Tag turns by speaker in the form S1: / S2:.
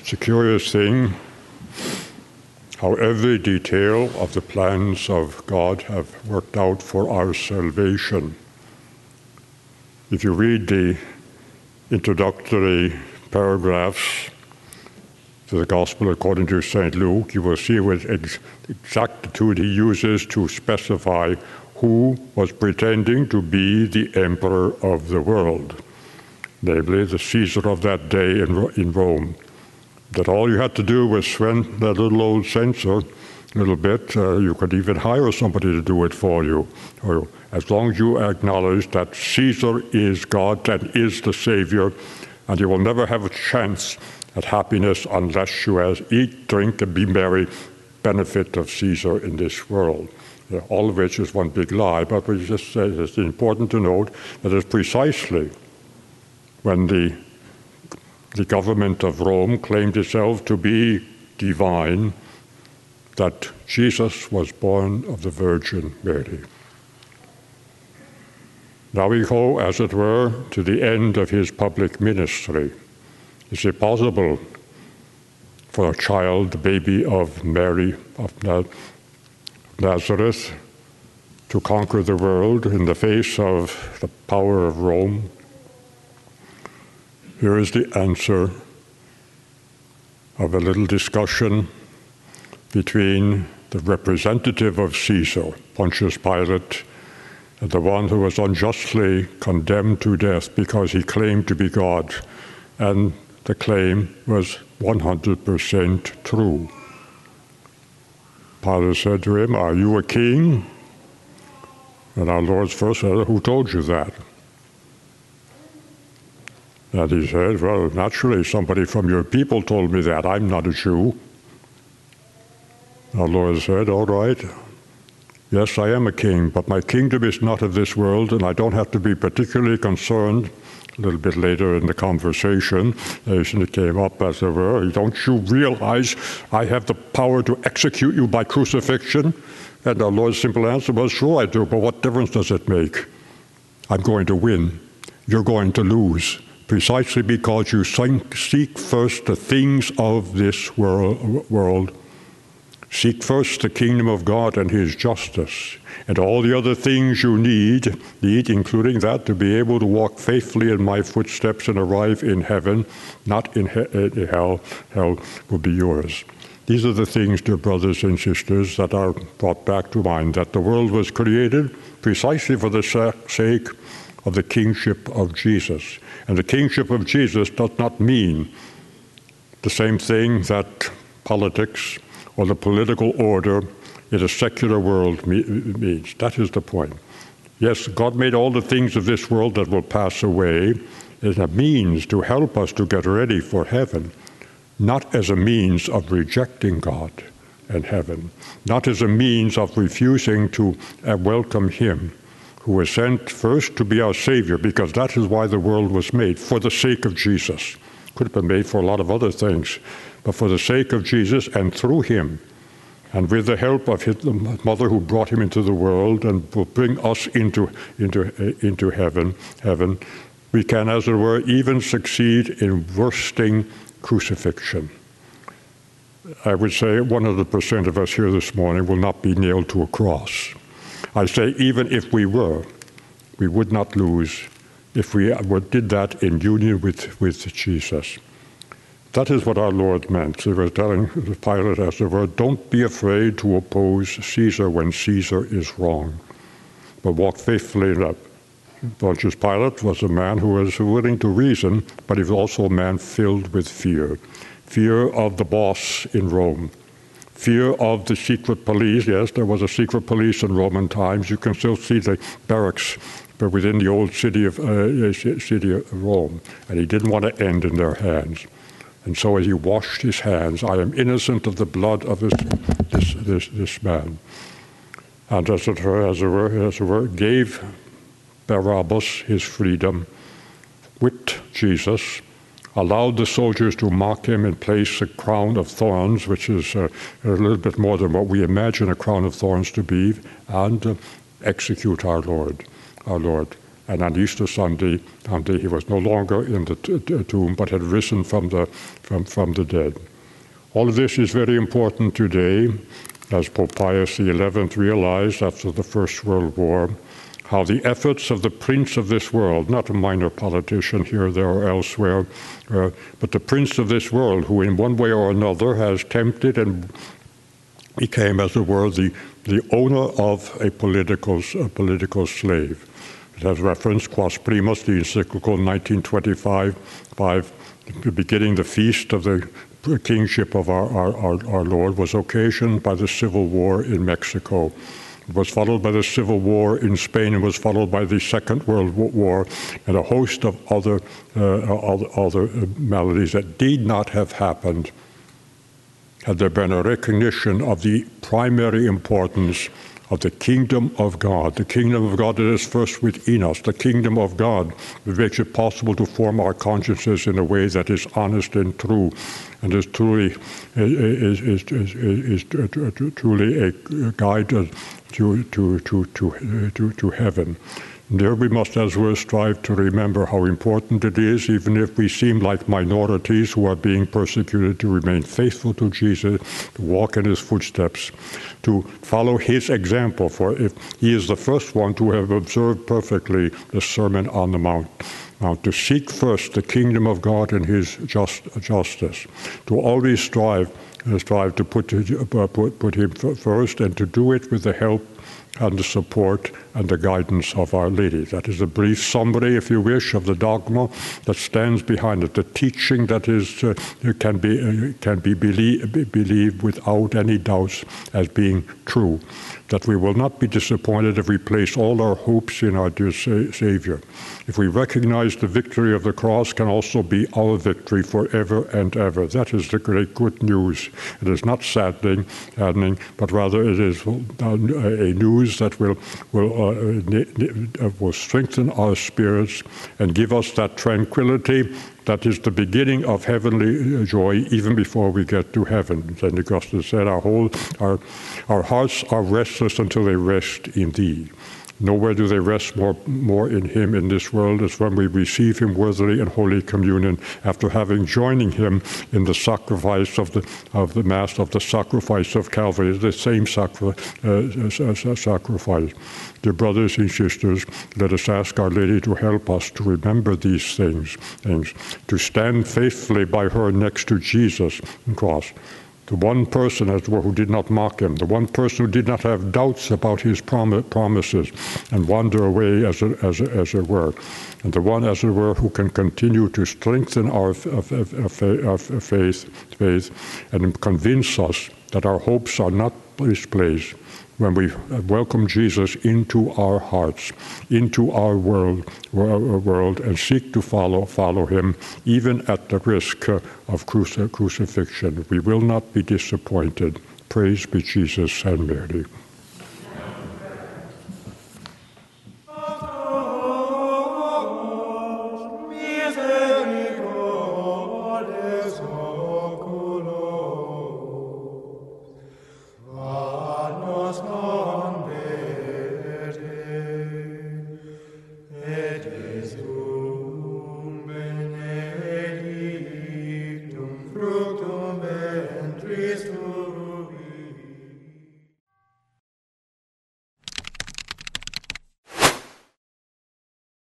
S1: It's a curious thing how every detail of the plans of God have worked out for our salvation. If you read the introductory paragraphs to the Gospel according to St. Luke, you will see with exactitude he uses to specify who was pretending to be the emperor of the world, namely the Caesar of that day in Rome. That all you had to do was send that little old censor a little bit. You could even hire somebody to do it for you. Or as long as you acknowledge that Caesar is God and is the Savior, and you will never have a chance at happiness unless you eat, drink, and be merry, benefit of Caesar in this world. All of which is one big lie, but we just said it's important to note that it's precisely when the government of Rome claimed itself to be divine that Jesus was born of the Virgin Mary. Now we go, as it were, to the end of his public ministry. Is it possible for a child, the baby of Mary of Nazareth, to conquer the world in the face of the power of Rome? Here is the answer of a little discussion between the representative of Caesar, Pontius Pilate, and the one who was unjustly condemned to death because he claimed to be God, and the claim was 100% true. Pilate said to him, "Are you a king?" And our Lord's first said, "Who told you that?" And he said, "Well, naturally, somebody from your people told me that. I'm not a Jew." Our Lord said, "All right, yes, I am a king, but my kingdom is not of this world, and I don't have to be particularly concerned." A little bit later in the conversation, it came up, as it were, "Don't you realize I have the power to execute you by crucifixion?" And our Lord's simple answer was, "Sure I do, but what difference does it make? I'm going to win. You're going to lose. Precisely because you seek first the things of this world. Seek first the kingdom of God and his justice, and all the other things you need, including that to be able to walk faithfully in my footsteps and arrive in heaven, not in hell. Hell will be yours." These are the things, dear brothers and sisters, that are brought back to mind, that the world was created precisely for the sake of the kingship of Jesus. And the kingship of Jesus does not mean the same thing that politics or the political order in a secular world means. That is the point. Yes, God made all the things of this world that will pass away as a means to help us to get ready for heaven, not as a means of rejecting God and heaven, not as a means of refusing to welcome him, who was sent first to be our Savior, because that is why the world was made, for the sake of Jesus. Could have been made for a lot of other things, but for the sake of Jesus and through him, and with the help of his mother who brought him into the world and will bring us into heaven, we can, as it were, even succeed in worsting crucifixion. I would say 100% of us here this morning will not be nailed to a cross. I say even if we were, we would not lose if we did that in union with Jesus. That is what our Lord meant. He was telling Pilate, as it were, don't be afraid to oppose Caesar when Caesar is wrong, but walk faithfully in that. Pontius Pilate was a man who was willing to reason, but he was also a man filled with fear. Fear of the boss in Rome. Fear of the secret police. Yes, there was a secret police in Roman times. You can still see the barracks within the old city of Rome. And he didn't want to end in their hands. And so as he washed his hands, "I am innocent of the blood of this man." And as it were, gave Barabbas his freedom, whipped Jesus, allowed the soldiers to mock him and place a crown of thorns, which is a little bit more than what we imagine a crown of thorns to be, and execute our Lord. And on Easter Sunday, he was no longer in the tomb, but had risen from the dead. All of this is very important today, as Pope Pius XI realized after the First World War, how the efforts of the prince of this world, not a minor politician here, there, or elsewhere, but the prince of this world, who in one way or another has tempted and became, as it were, the owner of a political slave. It has reference, Quas Primas, the encyclical 1925, beginning the feast of the kingship of our Lord, was occasioned by the Civil War in Mexico. It was followed by the Civil War in Spain. It was followed by the Second World War and a host of other maladies that did not have happened had there been a recognition of the primary importance of the kingdom of God. The kingdom of God that is first within us. The kingdom of God that makes it possible to form our consciences in a way that is honest and true, and is truly a guide to heaven. And there we must as well strive to remember how important it is, even if we seem like minorities who are being persecuted, to remain faithful to Jesus, to walk in his footsteps, to follow his example. For if he is the first one to have observed perfectly the Sermon on the Mount, to seek first the kingdom of God and his justice, to always strive to put him first, and to do it with the help and the support and the guidance of Our Lady. That is a brief summary, if you wish, of the dogma that stands behind it, the teaching that is can be believed without any doubts as being true, that we will not be disappointed if we place all our hopes in our dear Savior. If we recognize the victory of the cross can also be our victory forever and ever. That is the great good news. It is not saddening, but rather it is a news that will strengthen our spirits and give us that tranquility that is the beginning of heavenly joy even before we get to heaven. St. Augustine said, our hearts are restless until they rest in thee. Nowhere do they rest more in him in this world as when we receive him worthily in Holy Communion, after having joining him in the sacrifice of the Mass, of the sacrifice of Calvary, the same sacrifice. Dear brothers and sisters, let us ask Our Lady to help us to remember these things, to stand faithfully by her next to Jesus on the cross. The one person, as it were, who did not mock him, the one person who did not have doubts about his promises and wander away, as it were, and the one, as it were, who can continue to strengthen our faith and convince us that our hopes are not misplaced when we welcome Jesus into our hearts, into our world, and seek to follow him, even at the risk of crucifixion. We will not be disappointed. Praise be Jesus and Mary.
S2: Fructum ventris tuum,